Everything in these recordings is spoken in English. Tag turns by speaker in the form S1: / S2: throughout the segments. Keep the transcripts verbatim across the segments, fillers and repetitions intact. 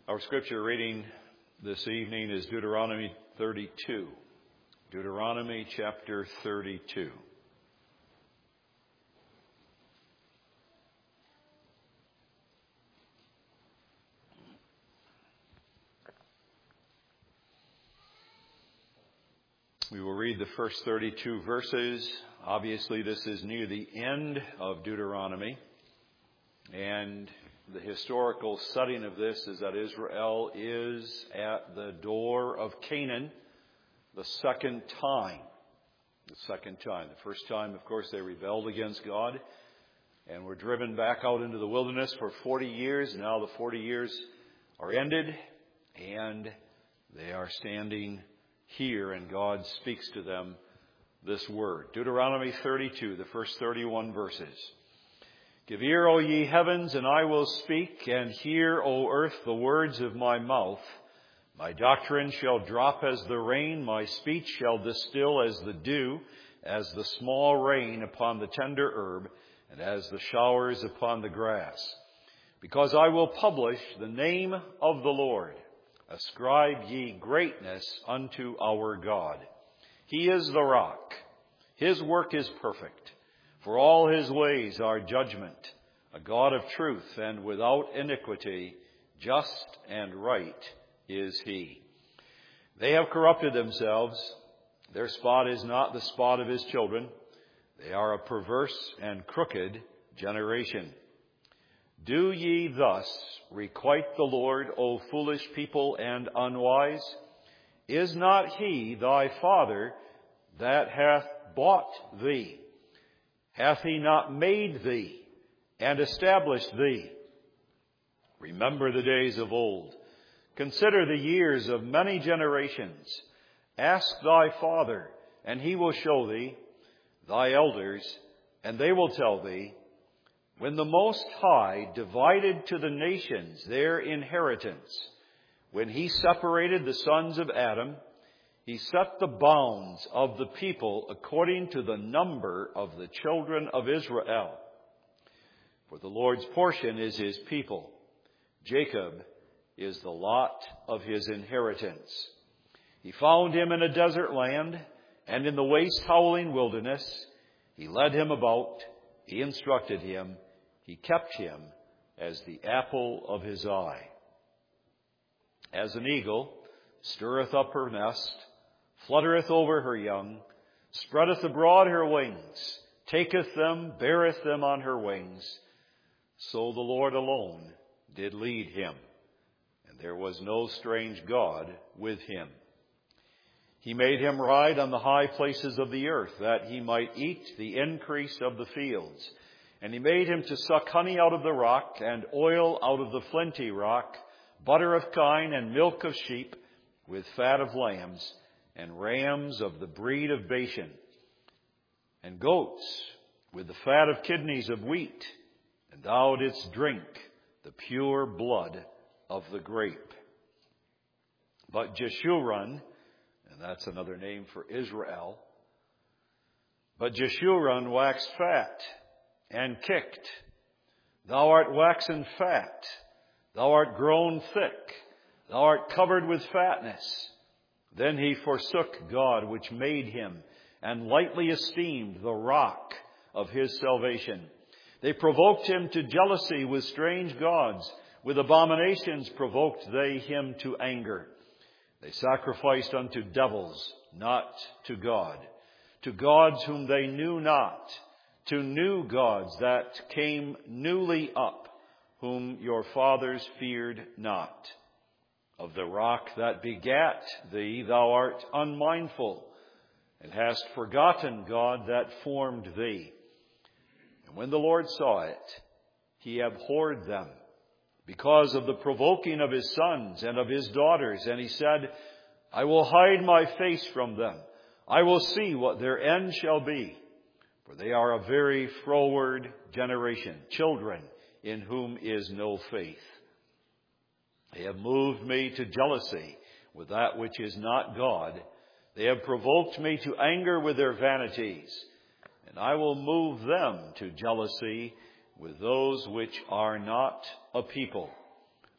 S1: Our scripture reading this evening is Deuteronomy thirty-two. Deuteronomy chapter thirty-two. We will read the first thirty-two verses. Obviously, this is near the end of Deuteronomy, and the historical setting of this is that Israel is at the door of Canaan the second time. The second time. The first time, of course, they rebelled against God and were driven back out into the wilderness for forty years. Now the forty years are ended and they are standing here, and God speaks to them this word. Deuteronomy thirty-two, the first thirty-one verses. Give ear, O ye heavens, and I will speak, and hear, O earth, the words of my mouth. My doctrine shall drop as the rain, my speech shall distill as the dew, as the small rain upon the tender herb, and as the showers upon the grass. Because I will publish the name of the Lord. Ascribe ye greatness unto our God. He is the rock. His work is perfect. For all his ways are judgment, a God of truth and without iniquity, just and right is he. They have corrupted themselves. Their spot is not the spot of his children. They are a perverse and crooked generation. Do ye thus requite the Lord, O foolish people and unwise? Is not he thy father that hath bought thee? Hath he not made thee and established thee? Remember the days of old. Consider the years of many generations. Ask thy father, and he will show thee, thy elders, and they will tell thee. When the Most High divided to the nations their inheritance, when he separated the sons of Adam, he set the bounds of the people according to the number of the children of Israel. For the Lord's portion is his people. Jacob is the lot of his inheritance. He found him in a desert land and in the waste howling wilderness. He led him about. He instructed him. He kept him as the apple of his eye. As an eagle stirreth up her nest, fluttereth over her young, spreadeth abroad her wings, taketh them, beareth them on her wings. So the Lord alone did lead him, and there was no strange God with him. He made him ride on the high places of the earth, that he might eat the increase of the fields. And he made him to suck honey out of the rock, and oil out of the flinty rock, butter of kine, and milk of sheep, with fat of lambs, and rams of the breed of Bashan, and goats with the fat of kidneys of wheat, and thou didst drink the pure blood of the grape. But Jeshurun, and that's another name for Israel, but Jeshurun waxed fat and kicked. Thou art waxen fat, thou art grown thick, thou art covered with fatness. Then he forsook God which made him, and lightly esteemed the rock of his salvation. They provoked him to jealousy with strange gods. With abominations provoked they him to anger. They sacrificed unto devils, not to God, to gods whom they knew not, to new gods that came newly up, whom your fathers feared not. Of the rock that begat thee, thou art unmindful, and hast forgotten God that formed thee. And when the Lord saw it, he abhorred them, because of the provoking of his sons and of his daughters. And he said, I will hide my face from them. I will see what their end shall be. For they are a very froward generation, children in whom is no faith. They have moved me to jealousy with that which is not God. They have provoked me to anger with their vanities. And I will move them to jealousy with those which are not a people.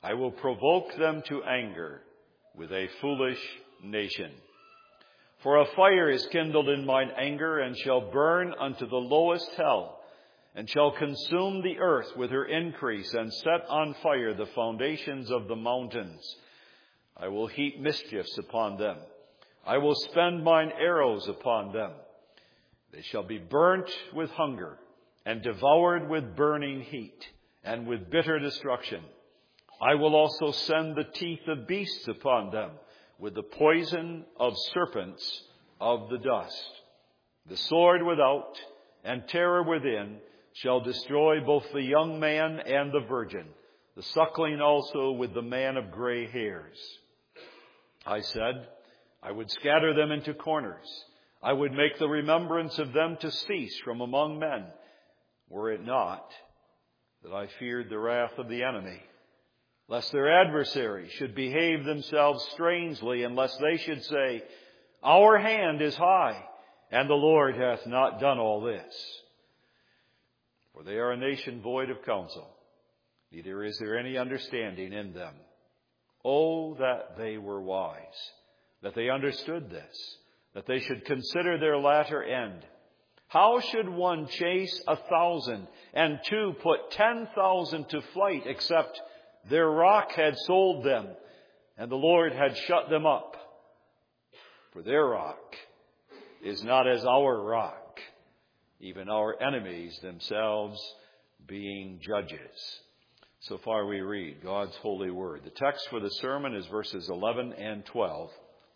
S1: I will provoke them to anger with a foolish nation. For a fire is kindled in mine anger, and shall burn unto the lowest hell, and shall consume the earth with her increase, and set on fire the foundations of the mountains. I will heap mischiefs upon them. I will spend mine arrows upon them. They shall be burnt with hunger, and devoured with burning heat, and with bitter destruction. I will also send the teeth of beasts upon them, with the poison of serpents of the dust. The sword without and terror within shall destroy both the young man and the virgin, the suckling also with the man of gray hairs. I said, I would scatter them into corners. I would make the remembrance of them to cease from among men, were it not that I feared the wrath of the enemy, lest their adversaries should behave themselves strangely, and lest they should say, Our hand is high, and the Lord hath not done all this. For they are a nation void of counsel, neither is there any understanding in them. Oh, that they were wise, that they understood this, that they should consider their latter end. How should one chase a thousand, and two put ten thousand to flight, except their rock had sold them, and the Lord had shut them up? For their rock is not as our rock, even our enemies themselves being judges. So far we read God's holy word. The text for the sermon is verses eleven and twelve.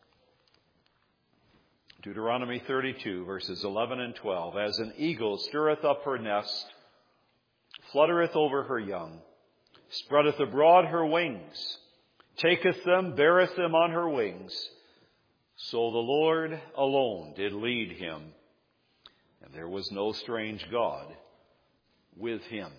S1: Deuteronomy thirty-two, verses eleven and twelve. As an eagle stirreth up her nest, fluttereth over her young, spreadeth abroad her wings, taketh them, beareth them on her wings, so the Lord alone did lead him, and there was no strange God with him.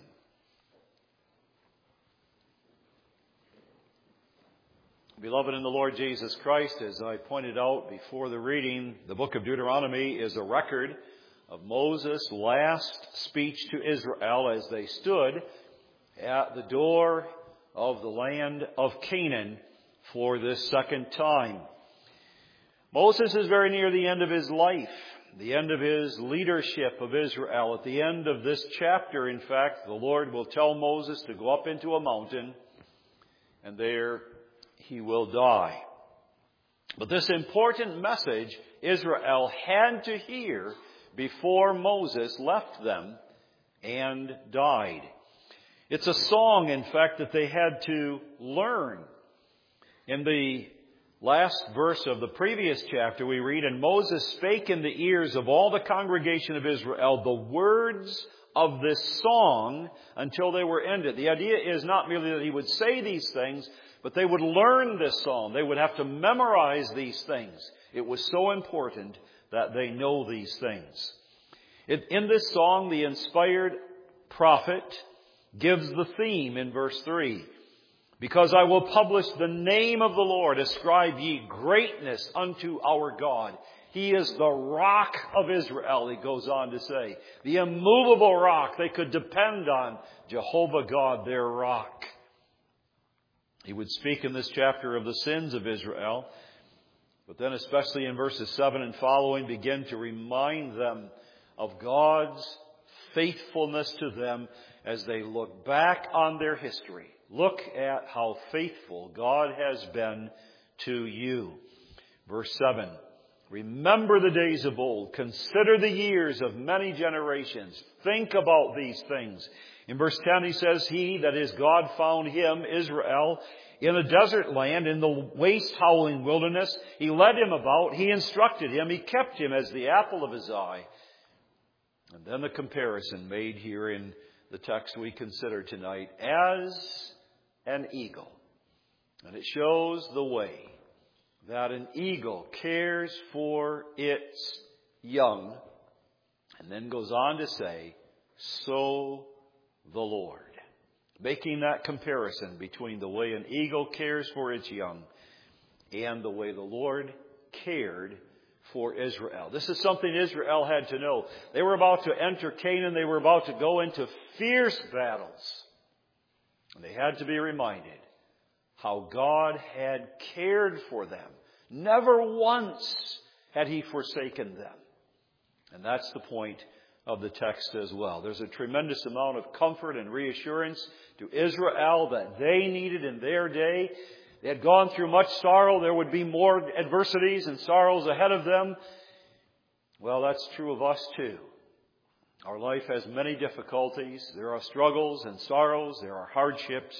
S1: Beloved in the Lord Jesus Christ, as I pointed out before the reading, the book of Deuteronomy is a record of Moses' last speech to Israel as they stood at the door of the land of Canaan for this second time. Moses is very near the end of his life, the end of his leadership of Israel. At the end of this chapter, in fact, the Lord will tell Moses to go up into a mountain, and there he will die. But this important message Israel had to hear before Moses left them and died. It's a song, in fact, that they had to learn. In the last verse of the previous chapter, we read, And Moses spake in the ears of all the congregation of Israel the words of this song until they were ended. The idea is not merely that he would say these things, but they would learn this psalm. They would have to memorize these things. It was so important that they know these things. It, in this song, the inspired prophet gives the theme in verse three. Because I will publish the name of the Lord, ascribe ye greatness unto our God. He is the rock of Israel, he goes on to say. The immovable rock. They could depend on Jehovah God, their rock. He would speak in this chapter of the sins of Israel, but then especially in verses seven and following, begin to remind them of God's faithfulness to them as they look back on their history. Look at how faithful God has been to you. Verse seven, remember the days of old. Consider the years of many generations. Think about these things. In verse ten he says, He, that is God, found him, Israel, in a desert land, in the waste howling wilderness. He led him about. He instructed him. He kept him as the apple of his eye. And then the comparison made here in the text we consider tonight, as an eagle. And it shows the way that an eagle cares for its young. And then goes on to say, so the Lord. Making that comparison between the way an eagle cares for its young and the way the Lord cared for Israel. This is something Israel had to know. They were about to enter Canaan. They were about to go into fierce battles. And they had to be reminded how God had cared for them. Never once had He forsaken them. And that's the point of the text as well. There's a tremendous amount of comfort and reassurance to Israel that they needed in their day. They had gone through much sorrow. There would be more adversities and sorrows ahead of them. Well, that's true of us too. Our life has many difficulties. There are struggles and sorrows. There are hardships.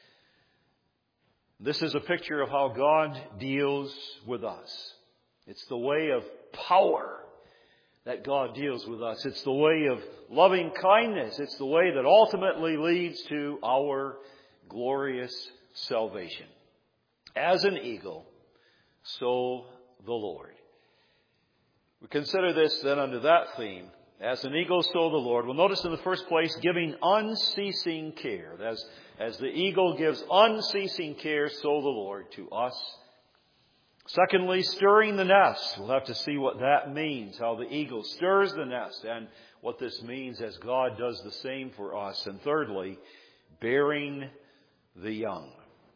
S1: This is a picture of how God deals with us. It's the way of power that God deals with us. It's the way of loving kindness. It's the way that ultimately leads to our glorious salvation. As an eagle, so the Lord. We consider this then under that theme. As an eagle, so the Lord. We'll notice in the first place, giving unceasing care. As, as the eagle gives unceasing care, so the Lord to us. Secondly, stirring the nest. We'll have to see what that means, how the eagle stirs the nest, and what this means as God does the same for us. And thirdly, bearing the young.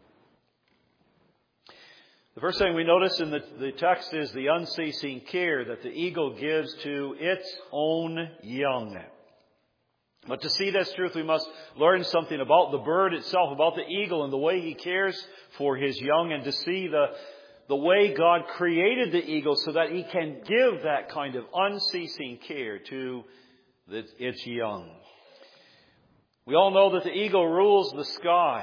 S1: The first thing we notice in the, the text is the unceasing care that the eagle gives to its own young. But to see this truth, we must learn something about the bird itself, about the eagle and the way he cares for his young, and to see the, the way God created the eagle so that he can give that kind of unceasing care to the, its young. We all know that the eagle rules the sky.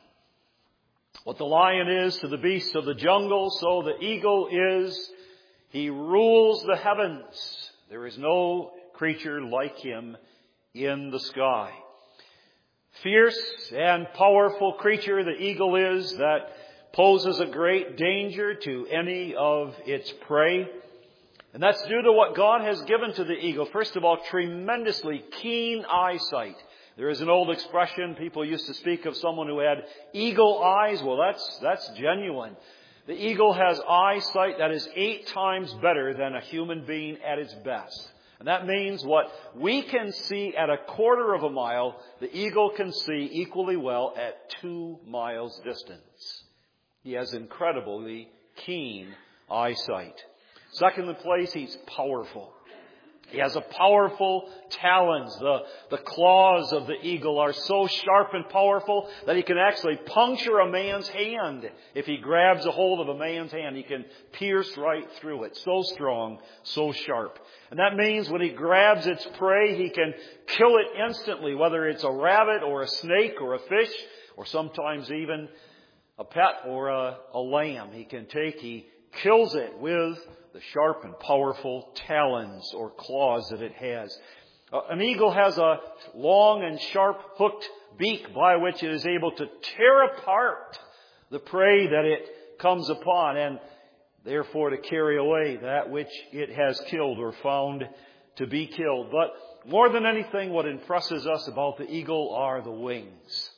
S1: What the lion is to the beasts of the jungle, so the eagle is. He rules the heavens. There is no creature like him in the sky. Fierce and powerful creature the eagle is, that poses a great danger to any of its prey. And that's due to what God has given to the eagle. First of all, tremendously keen eyesight. There is an old expression, people used to speak of someone who had eagle eyes. Well, that's, that's genuine. The eagle has eyesight that is eight times better than a human being at its best. And that means what we can see at a quarter of a mile, the eagle can see equally well at two miles distance. He has incredibly keen eyesight. Second in place, he's powerful. He has a powerful talons. The, the claws of the eagle are so sharp and powerful that he can actually puncture a man's hand. If he grabs a hold of a man's hand, he can pierce right through it. So strong, so sharp. And that means when he grabs its prey, he can kill it instantly, whether it's a rabbit or a snake or a fish, or sometimes even a pet or a, a lamb. He can take, he kills it with the sharp and powerful talons or claws that it has. Uh, an eagle has a long and sharp hooked beak by which it is able to tear apart the prey that it comes upon, and therefore to carry away that which it has killed or found to be killed. But more than anything, what impresses us about the eagle are the wings.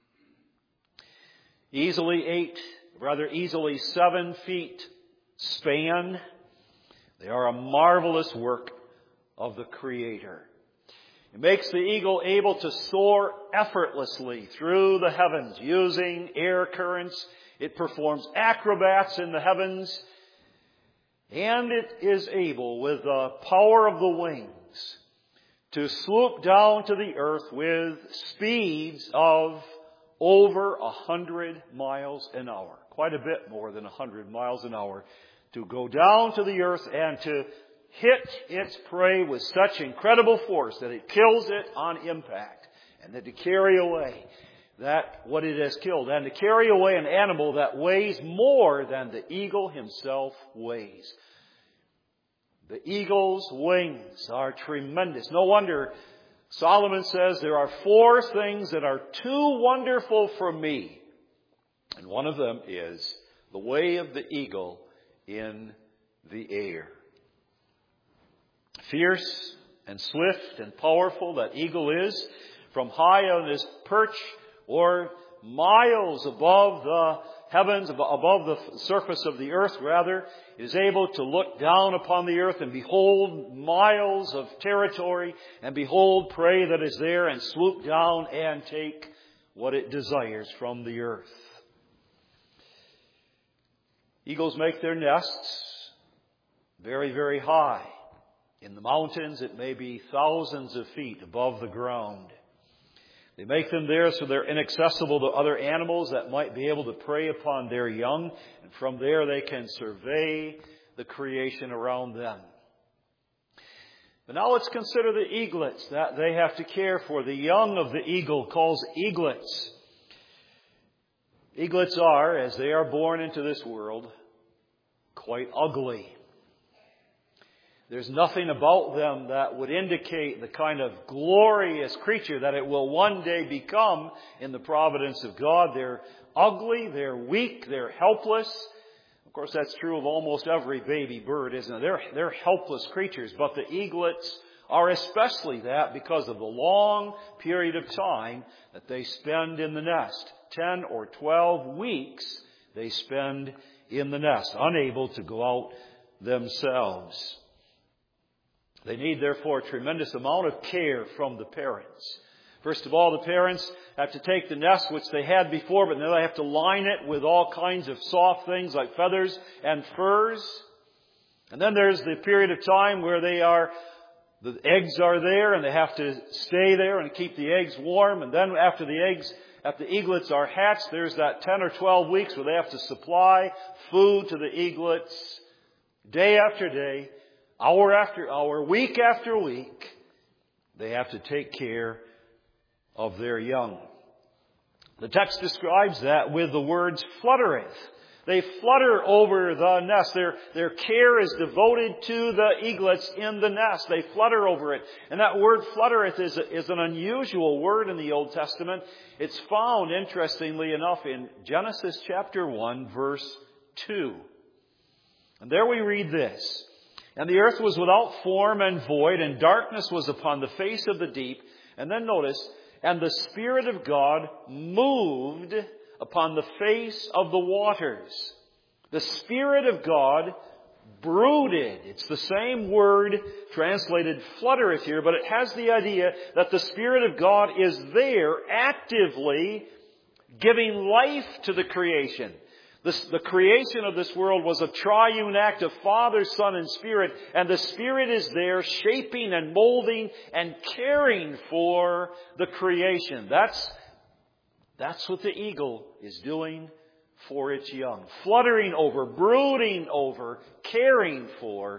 S1: Easily eight, rather easily seven feet span. They are a marvelous work of the Creator. It makes the eagle able to soar effortlessly through the heavens using air currents. It performs acrobats in the heavens. And it is able, with the power of the wings, to swoop down to the earth with speeds of over a hundred miles an hour. Quite a bit more than a hundred miles an hour. To go down to the earth and to hit its prey with such incredible force that it kills it on impact. And then to carry away that what it has killed. And to carry away an animal that weighs more than the eagle himself weighs. The eagle's wings are tremendous. No wonder Solomon says there are four things that are too wonderful for me. And one of them is the way of the eagle in the air. Fierce and swift and powerful that eagle is, from high on his perch or miles above the heavens, above the surface of the earth rather, is able to look down upon the earth and behold miles of territory and behold prey that is there and swoop down and take what it desires from the earth. Eagles make their nests very, very high. In the mountains, it may be thousands of feet above the ground. They make them there so they're inaccessible to other animals that might be able to prey upon their young. And from there they can survey the creation around them. But now let's consider the eaglets that they have to care for. The young of the eagle calls eaglets. Eaglets are, as they are born into this world, quite ugly. There's nothing about them that would indicate the kind of glorious creature that it will one day become in the providence of God. They're ugly, they're weak, they're helpless. Of course, that's true of almost every baby bird, isn't it? They're, they're helpless creatures, but the eaglets are especially that because of the long period of time that they spend in the nest. Ten or twelve weeks they spend in the nest, unable to go out themselves. They need, therefore, a tremendous amount of care from the parents. First of all, the parents have to take the nest, which they had before, but now they have to line it with all kinds of soft things like feathers and furs. And then there's the period of time where they are, the eggs are there, and they have to stay there and keep the eggs warm. And then after the eggs, after the eaglets are hatched, there's that ten or twelve weeks where they have to supply food to the eaglets day after day. Hour after hour, week after week, they have to take care of their young. The text describes that with the words fluttereth. They flutter over the nest. Their, their care is devoted to the eaglets in the nest. They flutter over it. And that word fluttereth is, a, is an unusual word in the Old Testament. It's found, interestingly enough, in Genesis chapter one, verse two. And there we read this. And the earth was without form and void, and darkness was upon the face of the deep. And then notice, and the Spirit of God moved upon the face of the waters. The Spirit of God brooded. It's the same word translated fluttereth here, but it has the idea that the Spirit of God is there actively giving life to the creation. This, the creation of this world was a triune act of Father, Son, and Spirit, and the Spirit is there shaping and molding and caring for the creation. That's, that's what the eagle is doing for its young. Fluttering over, brooding over, caring for,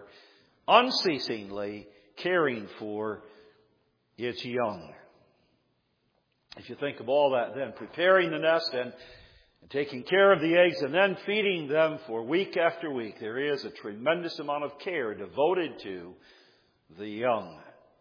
S1: unceasingly caring for its young. If you think of all that then, preparing the nest and And taking care of the eggs and then feeding them for week after week, there is a tremendous amount of care devoted to the young.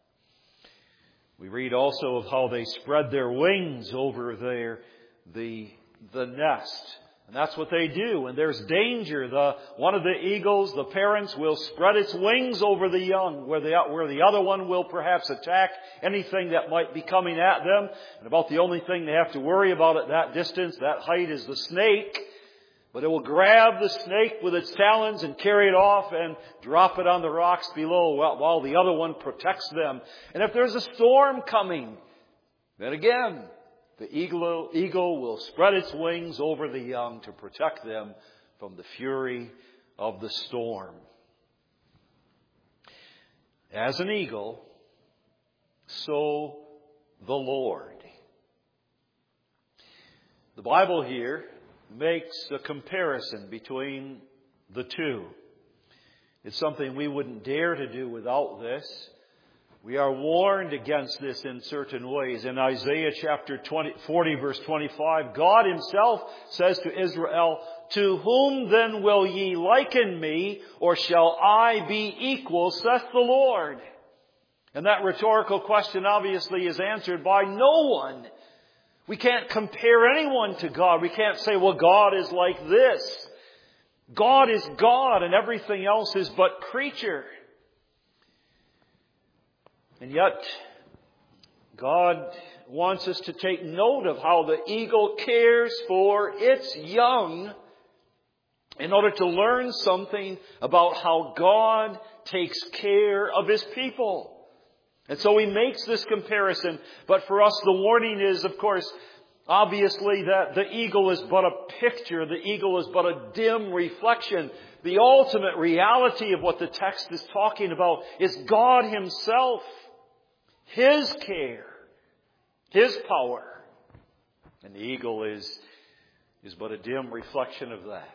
S1: We read also of how they spread their wings over their, the, the nest. And that's what they do. And there's danger. The, one of the eagles, the parents, will spread its wings over the young, where the, where the other one will perhaps attack anything that might be coming at them. And about the only thing they have to worry about at that distance, that height, is the snake. But it will grab the snake with its talons and carry it off and drop it on the rocks below while the other one protects them. And if there's a storm coming, then again, the eagle, eagle will spread its wings over the young to protect them from the fury of the storm. As an eagle, so the Lord. The Bible here makes a comparison between the two. It's something we wouldn't dare to do without this. We are warned against this in certain ways. In Isaiah chapter twenty, forty, verse twenty-five, God Himself says to Israel, "To whom then will ye liken me, or shall I be equal, saith the Lord?" And that rhetorical question obviously is answered by no one. We can't compare anyone to God. We can't say, well, God is like this. God is God, and everything else is but creature. And yet, God wants us to take note of how the eagle cares for its young in order to learn something about how God takes care of His people. And so He makes this comparison. But for us, the warning is, of course, Obviously, that the eagle is but a picture. The eagle is but a dim reflection. The ultimate reality of what the text is talking about is God Himself, His care, His power. And the eagle is, is but a dim reflection of that.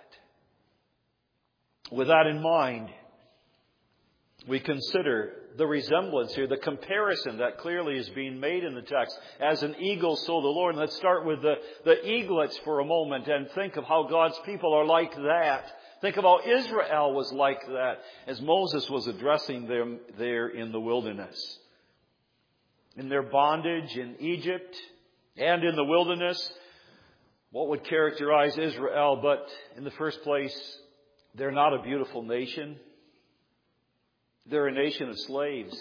S1: With that in mind, we consider the resemblance here, the comparison that clearly is being made in the text. As an eagle, so the Lord. And let's start with the, the eaglets for a moment and think of how God's people are like that. Think of how Israel was like that as Moses was addressing them there in the wilderness. In their bondage in Egypt and in the wilderness, what would characterize Israel? But in the first place, they're not a beautiful nation. They're a nation of slaves.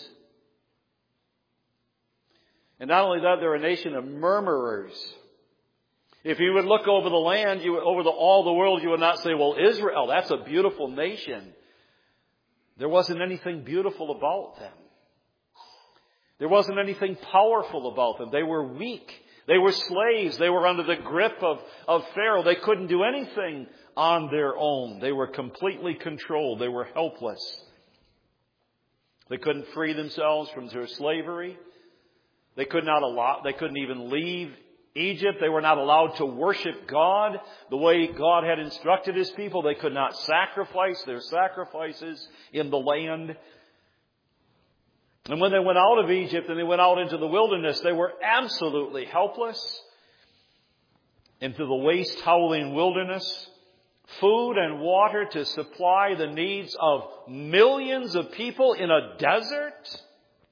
S1: And not only that, they're a nation of murmurers. If you would look over the land, you would, over the, all the world, you would not say, well, Israel, that's a beautiful nation. There wasn't anything beautiful about them. There wasn't anything powerful about them. They were weak. They were slaves. They were under the grip of, of Pharaoh. They couldn't do anything on their own. They were completely controlled. They were helpless. They couldn't free themselves from their slavery. They could not allow, they couldn't even leave Egypt. They were not allowed to worship God the way God had instructed His people. They could not sacrifice their sacrifices in the land. And when they went out of Egypt and they went out into the wilderness, they were absolutely helpless. Into the waste-howling wilderness. Food and water to supply the needs of millions of people in a desert?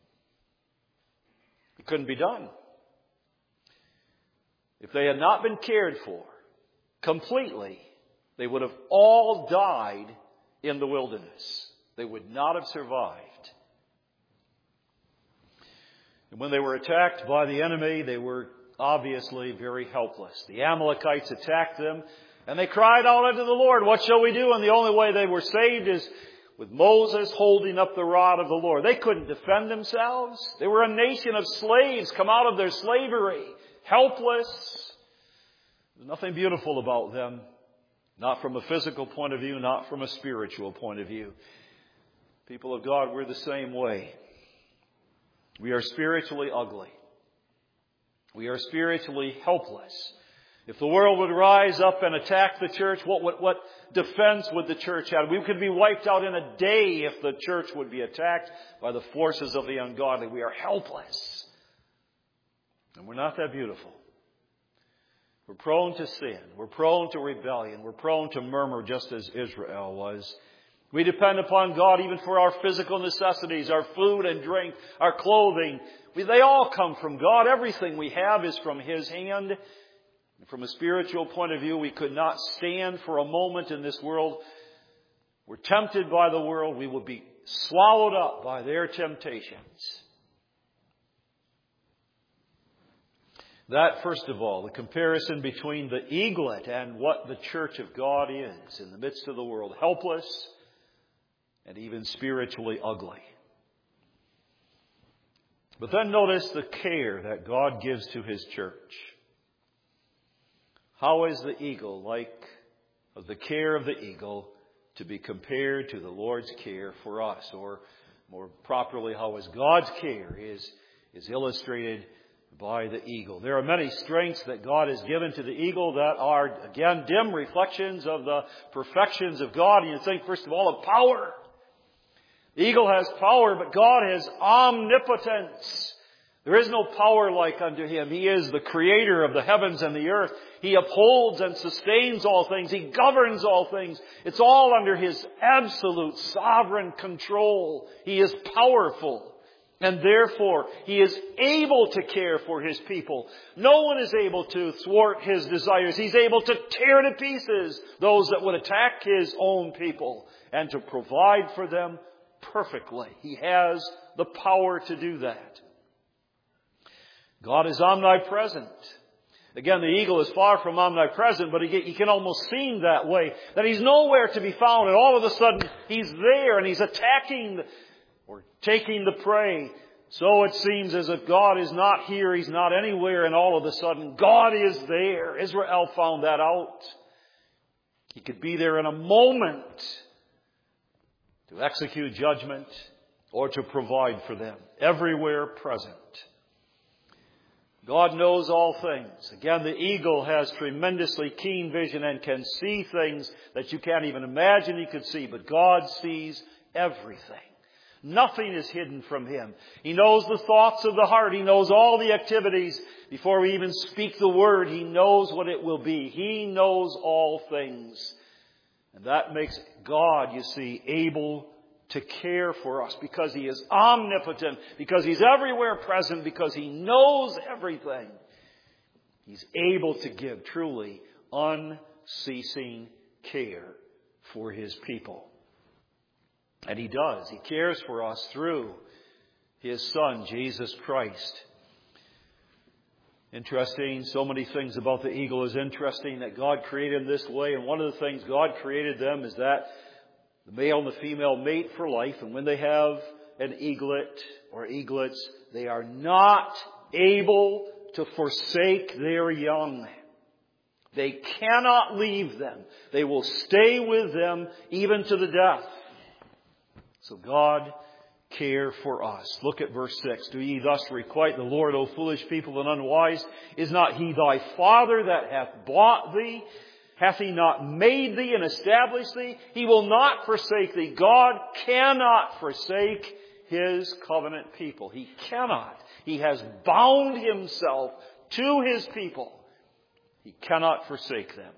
S1: It couldn't be done. If they had not been cared for completely, they would have all died in the wilderness. They would not have survived. And when they were attacked by the enemy, they were obviously very helpless. The Amalekites attacked them, and they cried out unto the Lord, what shall we do? And the only way they were saved is with Moses holding up the rod of the Lord. They couldn't defend themselves. They were a nation of slaves, come out of their slavery, helpless. There's nothing beautiful about them. Not from a physical point of view, not from a spiritual point of view. People of God, we're the same way. We are spiritually ugly. We are spiritually helpless. If the world would rise up and attack the church, what, what, what defense would the church have? We could be wiped out in a day if the church would be attacked by the forces of the ungodly. We are helpless. And we're not that beautiful. We're prone to sin. We're prone to rebellion. We're prone to murmur just as Israel was. We depend upon God even for our physical necessities, our food and drink, our clothing. We, they all come from God. Everything we have is from His hand. From a spiritual point of view, we could not stand for a moment in this world. We're tempted by the world. We will be swallowed up by their temptations. That, first of all, the comparison between the eaglet and what the church of God is in the midst of the world. Helpless and even spiritually ugly. But then notice the care that God gives to His church. How is the eagle like the care of the eagle to be compared to the Lord's care for us? Or more properly, how is God's care is, is illustrated by the eagle. There are many strengths that God has given to the eagle that are, again, dim reflections of the perfections of God. And you think, first of all, of power. The eagle has power, but God has omnipotence. There is no power like unto Him. He is the creator of the heavens and the earth. He upholds and sustains all things. He governs all things. It's all under His absolute sovereign control. He is powerful. And therefore, He is able to care for His people. No one is able to thwart His desires. He's able to tear to pieces those that would attack His own people and to provide for them perfectly. He has the power to do that. God is omnipresent. Again, the eagle is far from omnipresent, but he can almost seem that way. That He's nowhere to be found, and all of a sudden He's there and He's attacking or taking the prey. So it seems as if God is not here, He's not anywhere, and all of a sudden God is there. Israel found that out. He could be there in a moment to execute judgment or to provide for them. Everywhere present. God knows all things. Again, the eagle has tremendously keen vision and can see things that you can't even imagine He could see. But God sees everything. Nothing is hidden from Him. He knows the thoughts of the heart. He knows all the activities. Before we even speak the word, He knows what it will be. He knows all things. And that makes God, you see, able to care for us because He is omnipotent, because He's everywhere present, because He knows everything. He's able to give truly unceasing care for His people. And He does. He cares for us through His Son, Jesus Christ. Interesting. So many things about the eagle is interesting that God created in this way. And one of the things God created them is that the male and the female mate for life. And when they have an eaglet or eaglets, they are not able to forsake their young. They cannot leave them. They will stay with them even to the death. So God care for us. Look at verse six. Do ye thus requite the Lord, O foolish people and unwise? Is not He thy Father that hath bought thee? Hath He not made thee and established thee? He will not forsake thee. God cannot forsake His covenant people. He cannot. He has bound Himself to His people. He cannot forsake them.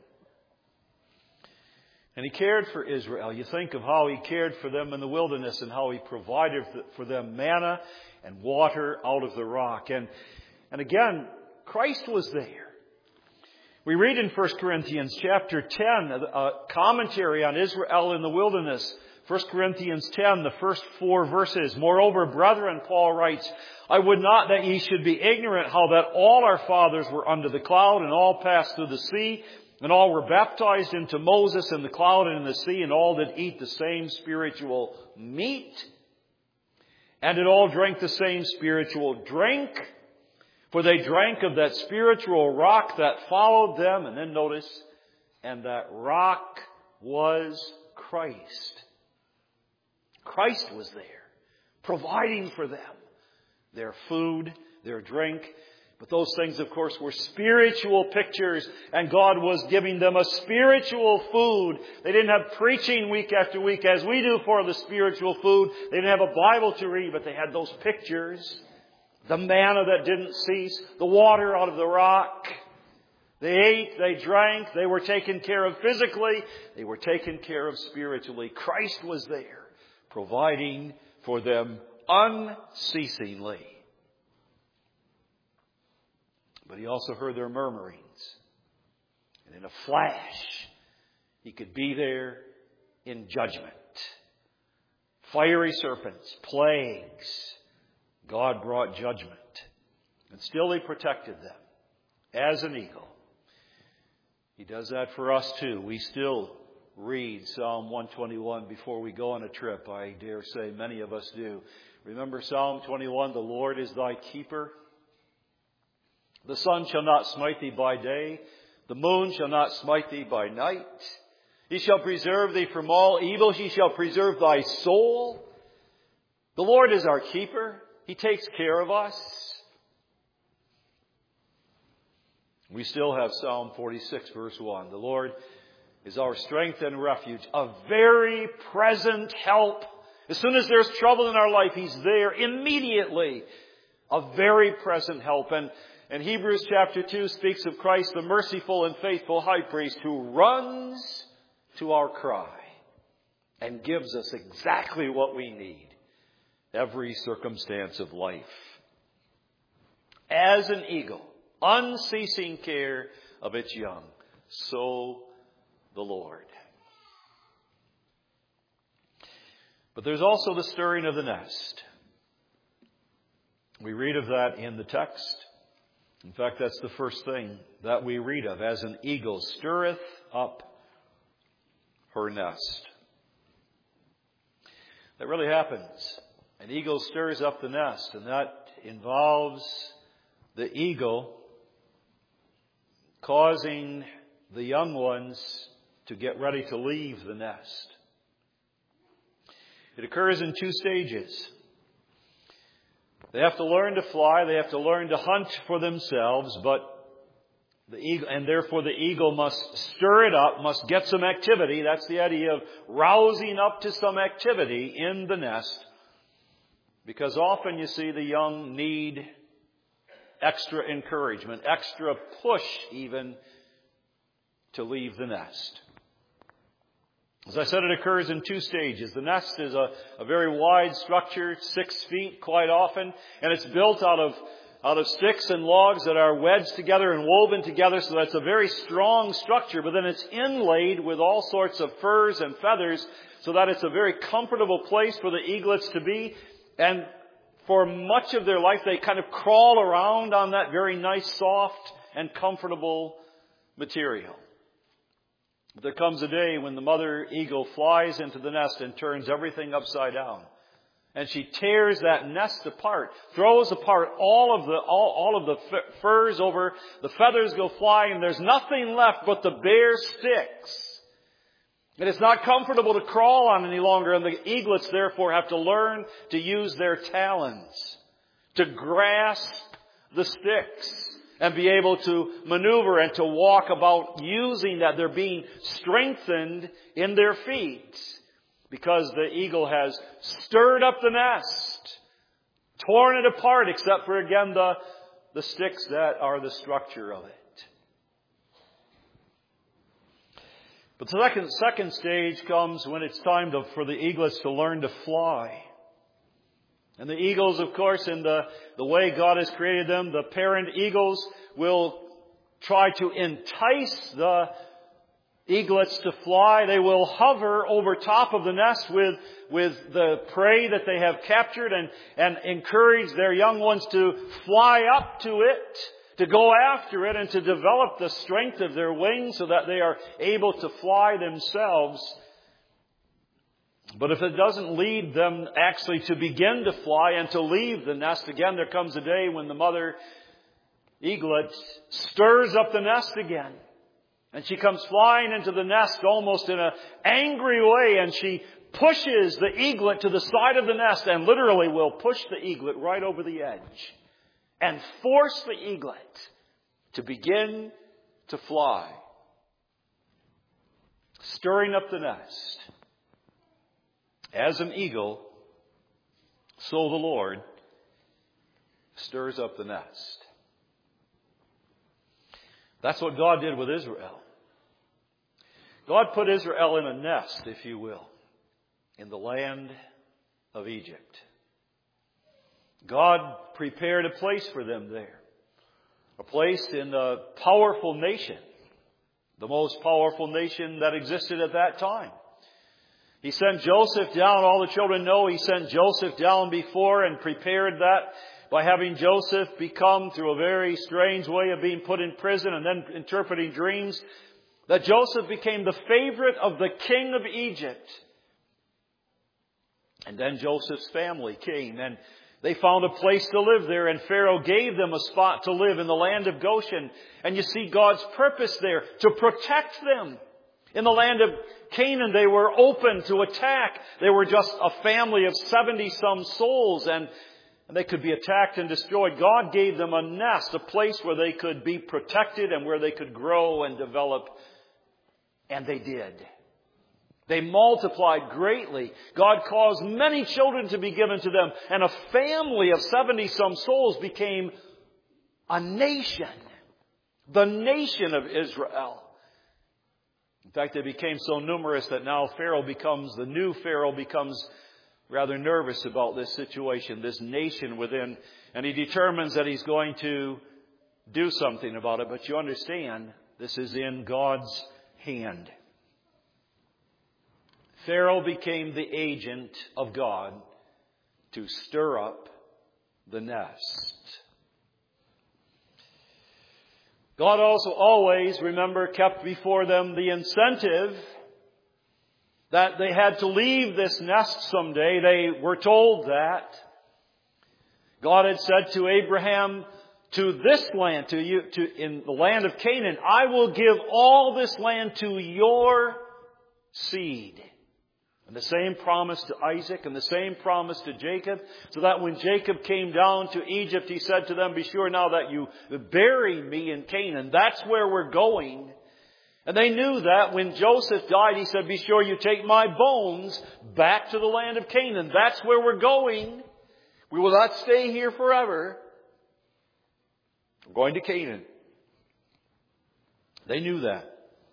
S1: And He cared for Israel. You think of how He cared for them in the wilderness and how He provided for them manna and water out of the rock. And, and again, Christ was there. We read in First Corinthians chapter ten, a commentary on Israel in the wilderness. First Corinthians ten, the first four verses. Moreover, brethren, Paul writes, I would not that ye should be ignorant how that all our fathers were under the cloud and all passed through the sea, and all were baptized into Moses in the cloud and in the sea, and all did eat the same spiritual meat, and did all drink the same spiritual drink. For they drank of that spiritual rock that followed them. And then notice, and that rock was Christ. Christ was there, providing for them their food, their drink. But those things, of course, were spiritual pictures, and God was giving them a spiritual food. They didn't have preaching week after week as we do for the spiritual food. They didn't have a Bible to read, but they had those pictures. The manna that didn't cease, the water out of the rock. They ate, they drank, they were taken care of physically, they were taken care of spiritually. Christ was there, providing for them unceasingly. But He also heard their murmurings. And in a flash, He could be there in judgment. Fiery serpents, plagues. God brought judgment. And still He protected them as an eagle. He does that for us too. We still read Psalm one twenty-one before we go on a trip. I dare say many of us do. Remember Psalm twenty-one, the Lord is thy keeper. The sun shall not smite thee by day. The moon shall not smite thee by night. He shall preserve thee from all evil. He shall preserve thy soul. The Lord is our keeper. He takes care of us. We still have Psalm forty-six, verse one. The Lord is our strength and refuge, a very present help. As soon as there's trouble in our life, He's there immediately. A very present help. And, and Hebrews chapter two speaks of Christ, the merciful and faithful high priest, who runs to our cry and gives us exactly what we need. Every circumstance of life. As an eagle, unceasing care of its young, so the Lord. But there's also the stirring of the nest. We read of that in the text. In fact, that's the first thing that we read of. As an eagle stirreth up her nest. That really happens An eagle stirs up the nest, and that involves the eagle causing the young ones to get ready to leave the nest. It occurs in two stages. They have to learn to fly, they have to learn to hunt for themselves, but the eagle, and therefore the eagle must stir it up, must get some activity. That's the idea of rousing up to some activity in the nest. Because often you see the young need extra encouragement, extra push even to leave the nest. As I said, it occurs in two stages. The nest is a, a very wide structure, six feet quite often, and it's built out of out of sticks and logs that are wedged together and woven together, so that's a very strong structure, but then it's inlaid with all sorts of furs and feathers so that it's a very comfortable place for the eaglets to be. And for much of their life, they kind of crawl around on that very nice, soft, and comfortable material. But there comes a day when the mother eagle flies into the nest and turns everything upside down. And she tears that nest apart, throws apart all of the all, all of the furs over, the feathers go flying, and there's nothing left but the bare sticks. And it's not comfortable to crawl on any longer, and the eaglets therefore have to learn to use their talons to grasp the sticks and be able to maneuver and to walk about using that. They're being strengthened in their feet because the eagle has stirred up the nest, torn it apart, except for, again, the, the sticks that are the structure of it. But the second, second stage comes when it's time to, for the eaglets to learn to fly. And the eagles, of course, in the, the way God has created them, the parent eagles will try to entice the eaglets to fly. They will hover over top of the nest with, with the prey that they have captured and, and encourage their young ones to fly up to it, to go after it, and to develop the strength of their wings so that they are able to fly themselves. But if it doesn't lead them actually to begin to fly and to leave the nest, again, there comes a day when the mother eaglet stirs up the nest again. And she comes flying into the nest almost in an angry way, and she pushes the eaglet to the side of the nest and literally will push the eaglet right over the edge and force the eaglet to begin to fly. Stirring up the nest. As an eagle, so the Lord stirs up the nest. That's what God did with Israel. God put Israel in a nest, if you will, in the land of Egypt. God prepared a place for them there. A place in a powerful nation. The most powerful nation that existed at that time. He sent Joseph down. All the children know he sent Joseph down before and prepared that by having Joseph become, through a very strange way of being put in prison and then interpreting dreams, that Joseph became the favorite of the king of Egypt. And then Joseph's family came and they found a place to live there, and Pharaoh gave them a spot to live in the land of Goshen. And you see God's purpose there, to protect them. In the land of Canaan, they were open to attack. They were just a family of seventy-some souls, and, and they could be attacked and destroyed. God gave them a nest, a place where they could be protected and where they could grow and develop. And they did. They multiplied greatly. God caused many children to be given to them, and a family of seventy-some souls became a nation. The nation of Israel. In fact, they became so numerous that now Pharaoh becomes, the new Pharaoh becomes rather nervous about this situation, this nation within, and he determines that he's going to do something about it. But you understand, this is in God's hand. Pharaoh became the agent of God to stir up the nest. God also always, remember, kept before them the incentive that they had to leave this nest someday. They were told that. God had said to Abraham, to this land, to you, to, in the land of Canaan, I will give all this land to your seed. And the same promise to Isaac and the same promise to Jacob, so that when Jacob came down to Egypt, he said to them, be sure now that you bury me in Canaan. That's where we're going. And they knew that. When Joseph died, he said, be sure you take my bones back to the land of Canaan. That's where we're going. We will not stay here forever. We're going to Canaan. They knew that.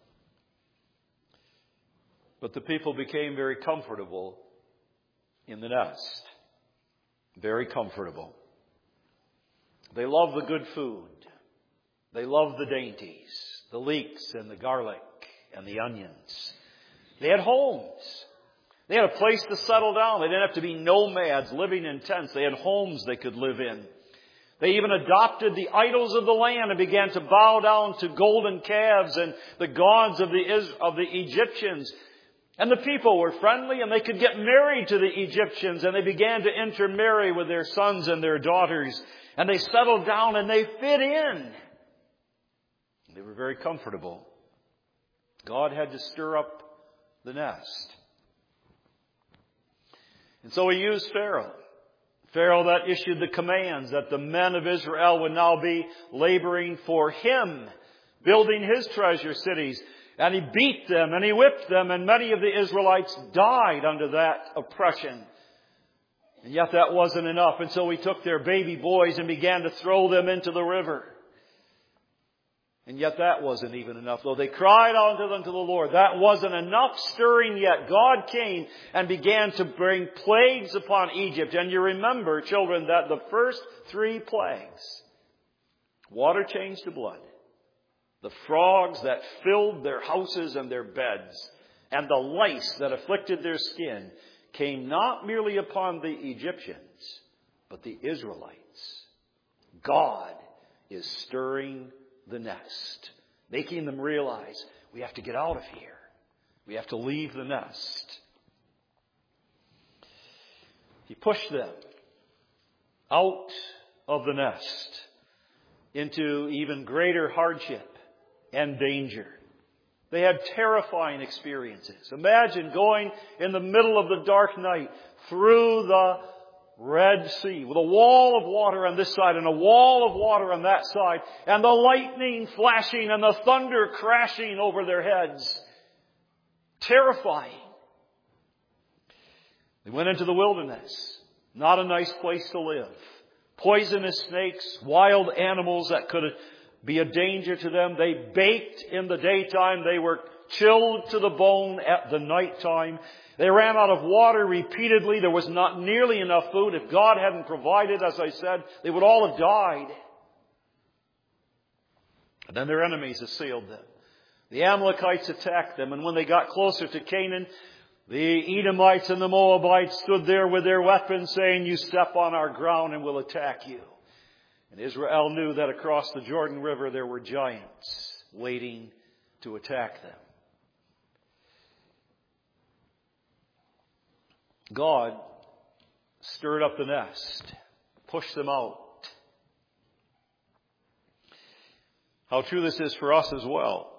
S1: But the people became very comfortable in the nest. Very comfortable. They loved the good food. They loved the dainties, the leeks and the garlic and the onions. They had homes. They had a place to settle down. They didn't have to be nomads living in tents. They had homes they could live in. They even adopted the idols of the land and began to bow down to golden calves and the gods of the, of the Egyptians. And the people were friendly, and they could get married to the Egyptians, and they began to intermarry with their sons and their daughters. And they settled down and they fit in. They were very comfortable. God had to stir up the nest. And so he used Pharaoh. Pharaoh that issued the commands that the men of Israel would now be laboring for him, building his treasure cities. And he beat them and he whipped them, and many of the Israelites died under that oppression. And yet that wasn't enough. And so he took their baby boys and began to throw them into the river. And yet that wasn't even enough. Though they cried out to them to the Lord, that wasn't enough stirring yet. God came and began to bring plagues upon Egypt. And you remember, children, that the first three plagues, water changed to blood. The frogs that filled their houses and their beds, and the lice that afflicted their skin, came not merely upon the Egyptians, but the Israelites. God is stirring the nest, making them realize we have to get out of here. We have to leave the nest. He pushed them out of the nest into even greater hardship and danger. They had terrifying experiences. Imagine going in the middle of the dark night through the Red Sea with a wall of water on this side and a wall of water on that side, and the lightning flashing and the thunder crashing over their heads. Terrifying. They went into the wilderness. Not a nice place to live. Poisonous snakes, wild animals that could be a danger to them. They baked in the daytime. They were chilled to the bone at the nighttime. They ran out of water repeatedly. There was not nearly enough food. If God hadn't provided, as I said, they would all have died. And then their enemies assailed them. The Amalekites attacked them. And when they got closer to Canaan, the Edomites and the Moabites stood there with their weapons saying, you step on our ground and we'll attack you. And Israel knew that across the Jordan River there were giants waiting to attack them. God stirred up the nest, pushed them out. How true this is for us as well.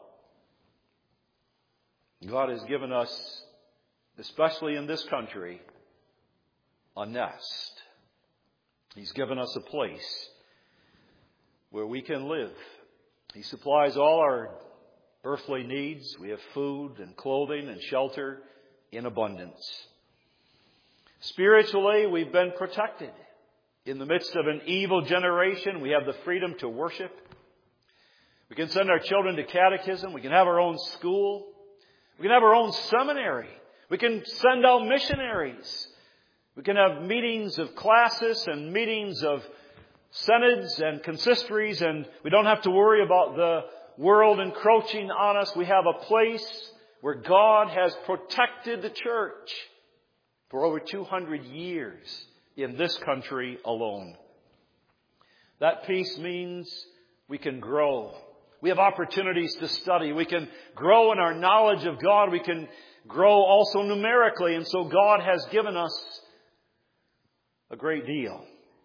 S1: God has given us, especially in this country, a nest. He's given us a place where we can live. He supplies all our earthly needs. We have food and clothing and shelter in abundance. Spiritually, we've been protected. In the midst of an evil generation, we have the freedom to worship. We can send our children to catechism. We can have our own school. We can have our own seminary. We can send out missionaries. We can have meetings of classis and meetings of synods and consistories, and we don't have to worry about the world encroaching on us. We have a place where God has protected the church for over two hundred years in this country alone. That peace means we can grow. We have opportunities to study. We can grow in our knowledge of God. We can grow also numerically. And so God has given us a great deal.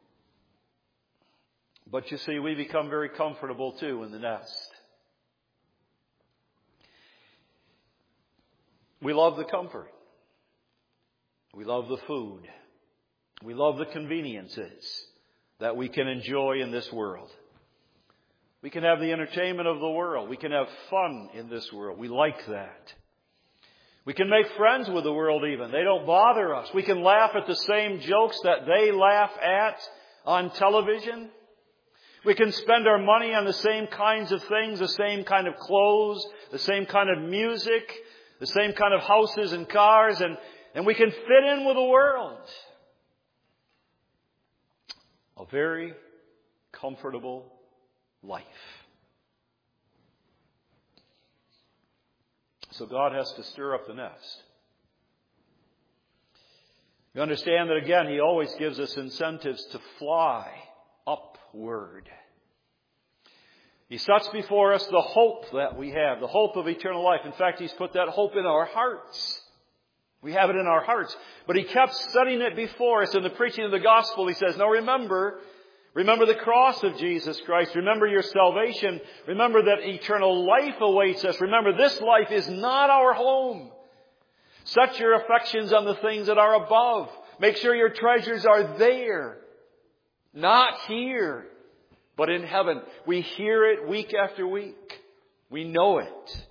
S1: But you see, we become very comfortable too in the nest. We love the comfort. We love the food. We love the conveniences that we can enjoy in this world. We can have the entertainment of the world. We can have fun in this world. We like that. We can make friends with the world even. They don't bother us. We can laugh at the same jokes that they laugh at on television. We can spend our money on the same kinds of things, the same kind of clothes, the same kind of music, the same kind of houses and cars, and, and we can fit in with the world. A very comfortable life. So God has to stir up the nest. You understand that again, He always gives us incentives to fly upward. He sets before us the hope that we have, the hope of eternal life. In fact, He's put that hope in our hearts. We have it in our hearts. But He kept setting it before us in the preaching of the gospel. He says, now remember, remember the cross of Jesus Christ. Remember your salvation. Remember that eternal life awaits us. Remember, this life is not our home. Set your affections on the things that are above. Make sure your treasures are there. Not here, but in heaven. We hear it week after week. We know it.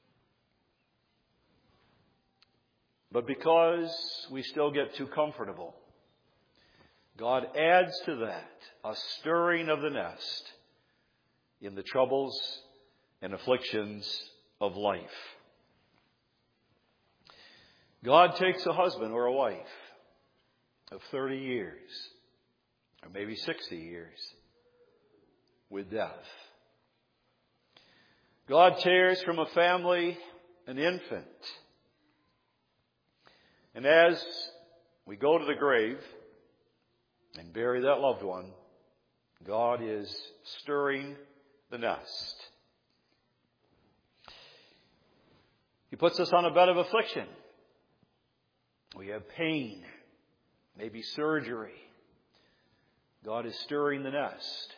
S1: But because we still get too comfortable, God adds to that a stirring of the nest in the troubles and afflictions of life. God takes a husband or a wife of thirty years, or maybe sixty years, with death. God tears from a family an infant. And as we go to the grave and bury that loved one, God is stirring the nest. He puts us on a bed of affliction. We have pain, maybe surgery. God is stirring the nest.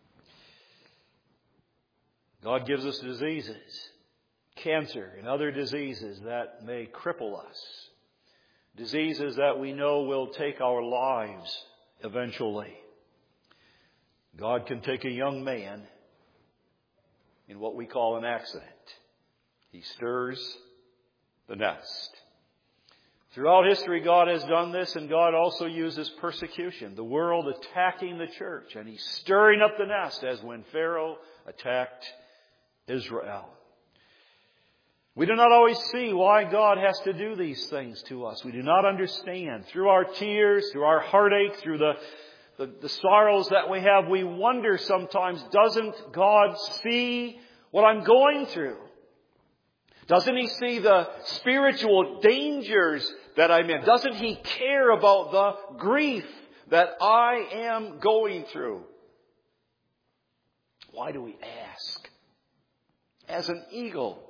S1: God gives us diseases, cancer and other diseases that may cripple us. Diseases that we know will take our lives eventually. God can take a young man in what we call an accident. He stirs the nest. Throughout history, God has done this, and God also uses persecution, the world attacking the church, and He's stirring up the nest, as when Pharaoh attacked Israel. We do not always see why God has to do these things to us. We do not understand. Through our tears, through our heartache, through the, the, the sorrows that we have, we wonder sometimes, doesn't God see what I'm going through? Doesn't He see the spiritual dangers that I'm in? Doesn't He care about the grief that I am going through? Why do we ask? As an eagle,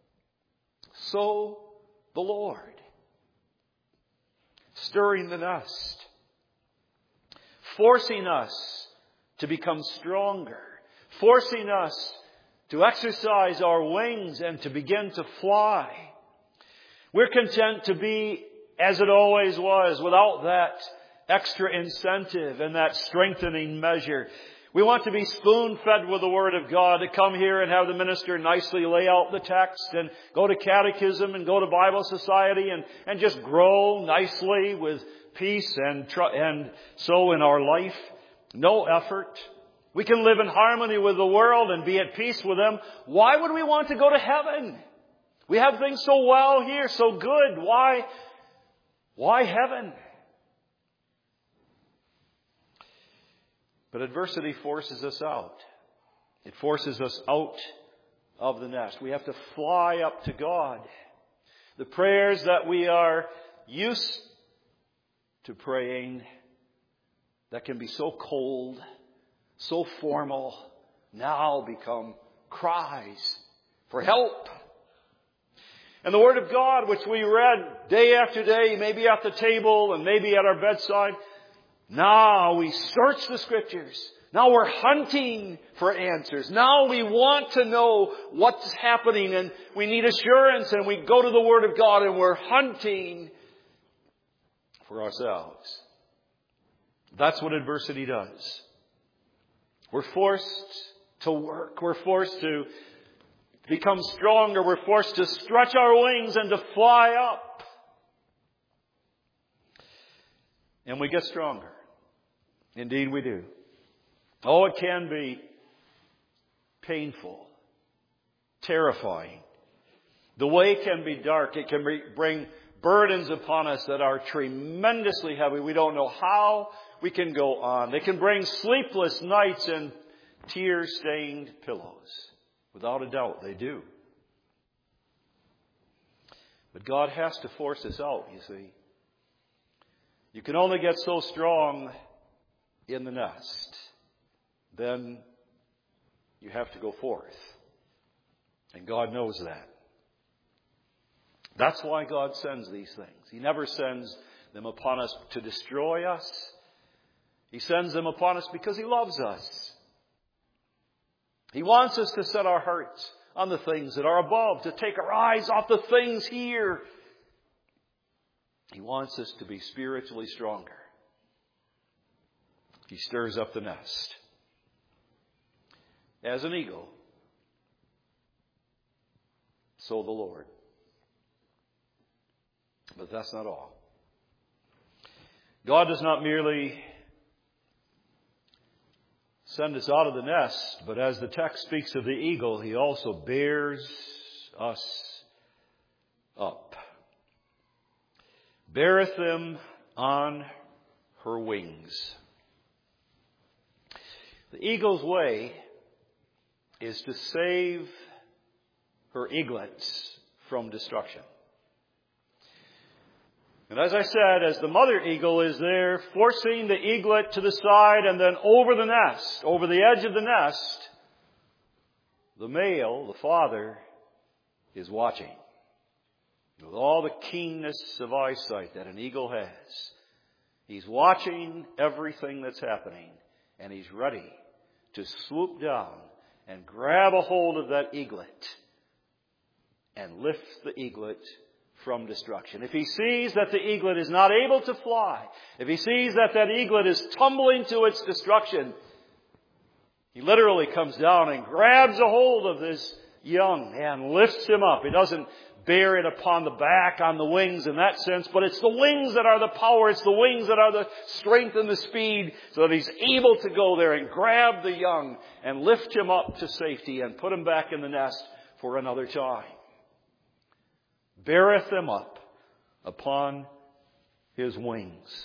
S1: so the Lord, stirring the nest, forcing us to become stronger, forcing us to exercise our wings and to begin to fly. We're content to be as it always was, without that extra incentive and that strengthening measure. We want to be spoon-fed with the Word of God, to come here and have the minister nicely lay out the text and go to catechism and go to Bible society and, and just grow nicely with peace and, tr- and so in our life. No effort. We can live in harmony with the world and be at peace with them. Why would we want to go to heaven? We have things so well here, so good. Why, why heaven? But adversity forces us out. It forces us out of the nest. We have to fly up to God. The prayers that we are used to praying, that can be so cold, so formal, now become cries for help. And the Word of God, which we read day after day, maybe at the table and maybe at our bedside, now we search the Scriptures. Now we're hunting for answers. Now we want to know what's happening and we need assurance, and we go to the Word of God and we're hunting for ourselves. That's what adversity does. We're forced to work. We're forced to become stronger. We're forced to stretch our wings and to fly up. And we get stronger. Indeed we do. Oh, it can be painful, terrifying. The way can be dark. It can bring burdens upon us that are tremendously heavy. We don't know how we can go on. They can bring sleepless nights and tear-stained pillows. Without a doubt, they do. But God has to force us out, you see. You can only get so strong in the nest. Then you have to go forth. And God knows that. That's why God sends these things. He never sends them upon us to destroy us. He sends them upon us because He loves us. He wants us to set our hearts on the things that are above, to take our eyes off the things here. He wants us to be spiritually stronger. He stirs up the nest. As an eagle, so the Lord. But that's not all. God does not merely send us out of the nest, but as the text speaks of the eagle, He also bears us up. Beareth them on her wings. The eagle's way is to save her eaglets from destruction. And as I said, as the mother eagle is there forcing the eaglet to the side and then over the nest, over the edge of the nest, the male, the father, is watching. With all the keenness of eyesight that an eagle has, he's watching everything that's happening, and he's ready to swoop down and grab a hold of that eaglet and lift the eaglet from destruction. If he sees that the eaglet is not able to fly, if he sees that that eaglet is tumbling to its destruction, he literally comes down and grabs a hold of this young and lifts him up. He doesn't bear it upon the back, on the wings in that sense, but it's the wings that are the power, it's the wings that are the strength and the speed, so that he's able to go there and grab the young and lift him up to safety and put him back in the nest for another time. Beareth them up upon his wings.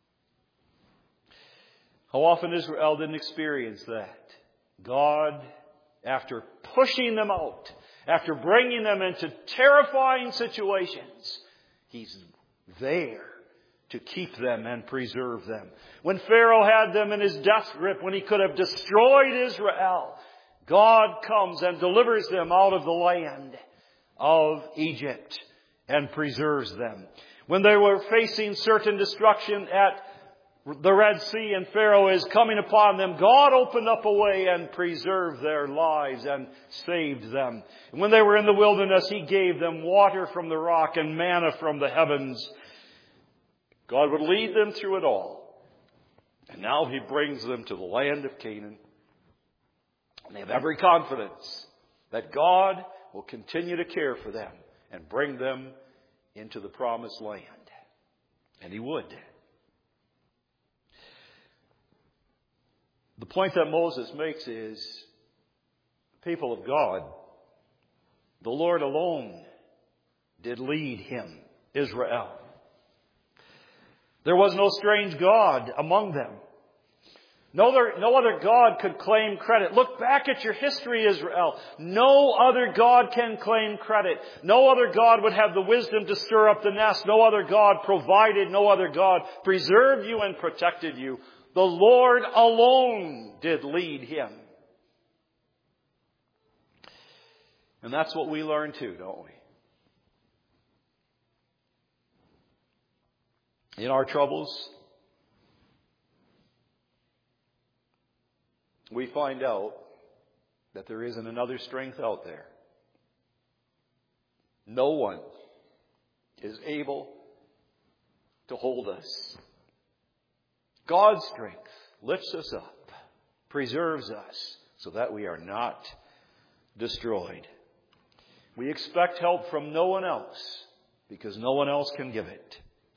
S1: How often Israel didn't experience that? God, after pushing them out, after bringing them into terrifying situations, He's there to keep them and preserve them. When Pharaoh had them in his death grip, when he could have destroyed Israel, God comes and delivers them out of the land of Egypt and preserves them. When they were facing certain destruction at the Red Sea and Pharaoh is coming upon them, God opened up a way and preserved their lives and saved them. And when they were in the wilderness, He gave them water from the rock and manna from the heavens. God would lead them through it all. And now He brings them to the land of Canaan. And they have every confidence that God will continue to care for them and bring them into the promised land. And He would. The point that Moses makes is, people of God, the Lord alone did lead him, Israel. There was no strange God among them. No other, no other God could claim credit. Look back at your history, Israel. No other God can claim credit. No other God would have the wisdom to stir up the nest. No other God provided. No other God preserved you and protected you. The Lord alone did lead him. And that's what we learn too, don't we? in our troubles, we find out that there isn't another strength out there. No one is able to hold us. God's strength lifts us up, preserves us, so that we are not destroyed. We expect help from no one else, because no one else can give it.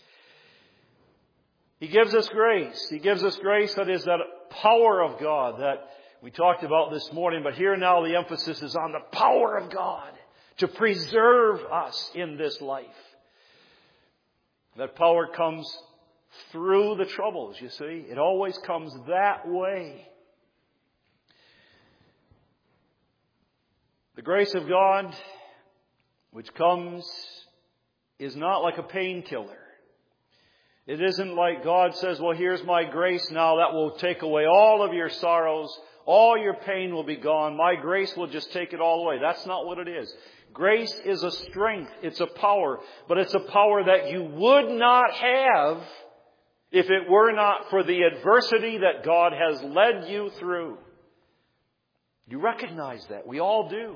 S1: He gives us grace. He gives us grace that is that power of God that we talked about this morning, but here now the emphasis is on the power of God to preserve us in this life. That power comes through the troubles, you see. It always comes that way. The grace of God, which comes, is not like a painkiller. It isn't like God says, well, here's my grace now that will take away all of your sorrows. All your pain will be gone. My grace will just take it all away. That's not what it is. Grace is a strength. It's a power. But it's a power that you would not have if it were not for the adversity that God has led you through. You recognize that. We all do.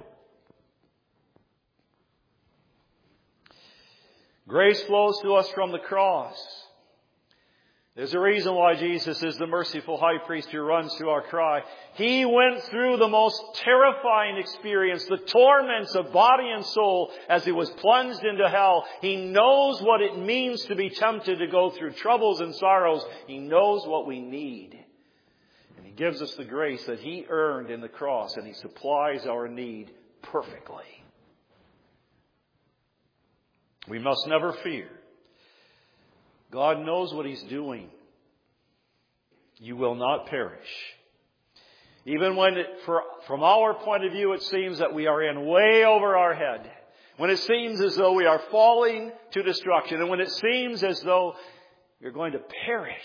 S1: Grace flows to us from the cross. There's a reason why Jesus is the merciful high priest who runs to our cry. He went through the most terrifying experience, the torments of body and soul as he was plunged into hell. He knows what it means to be tempted to go through troubles and sorrows. He knows what we need. And he gives us the grace that he earned in the cross, and he supplies our need perfectly. We must never fear. God knows what he's doing. You will not perish. Even when, it, for, from our point of view, it seems that we are in way over our head. When it seems as though we are falling to destruction. And when it seems as though you're going to perish.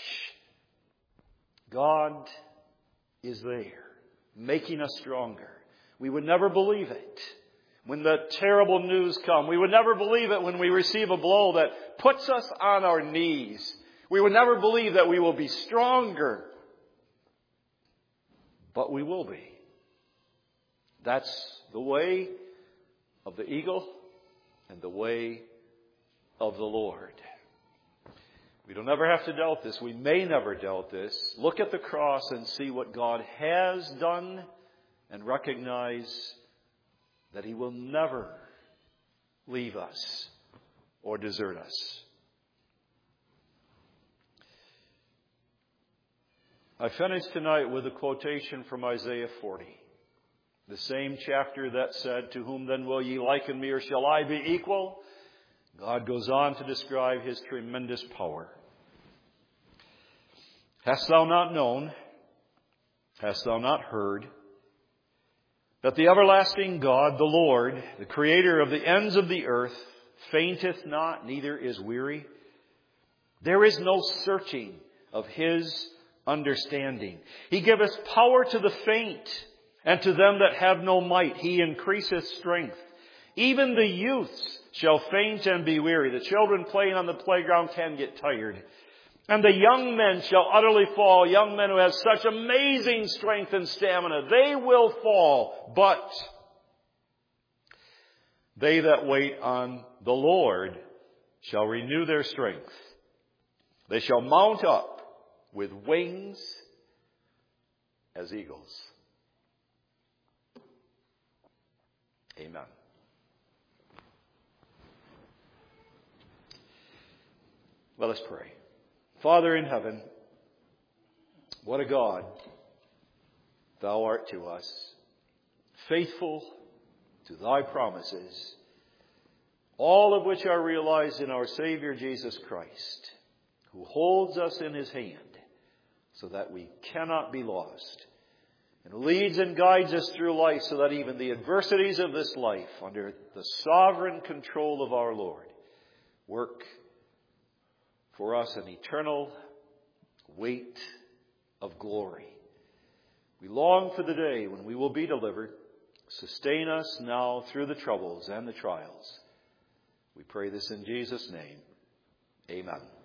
S1: God is there, making us stronger. We would never believe it when the terrible news comes. We would never believe it when we receive a blow that puts us on our knees. We would never believe that we will be stronger. But we will be. That's the way of the eagle and the way of the Lord. We don't ever have to doubt this. We may never doubt this. Look at the cross and see what God has done and recognize that he will never leave us or desert us. I finished tonight with a quotation from Isaiah forty. The same chapter that said, "To whom then will ye liken me, or shall I be equal?" God goes on to describe his tremendous power. "Hast thou not known? Hast thou not heard? That the everlasting God, the Lord, the creator of the ends of the earth, fainteth not, neither is weary. There is no searching of his understanding. He giveth power to the faint, and to them that have no might he increaseth strength. Even the youths shall faint and be weary." The children playing on the playground can get tired. "And the young men shall utterly fall." Young men who have such amazing strength and stamina, they will fall. But they that wait on the Lord shall renew their strength. They shall mount up with wings as eagles. Amen. Let us pray. Father in heaven, what a God thou art to us, faithful to thy promises, all of which are realized in our Savior Jesus Christ, who holds us in his hand so that we cannot be lost, and leads and guides us through life so that even the adversities of this life, under the sovereign control of our Lord, work for us an eternal weight of glory. We long for the day when we will be delivered. Sustain us now through the troubles and the trials. We pray this in Jesus' name. Amen.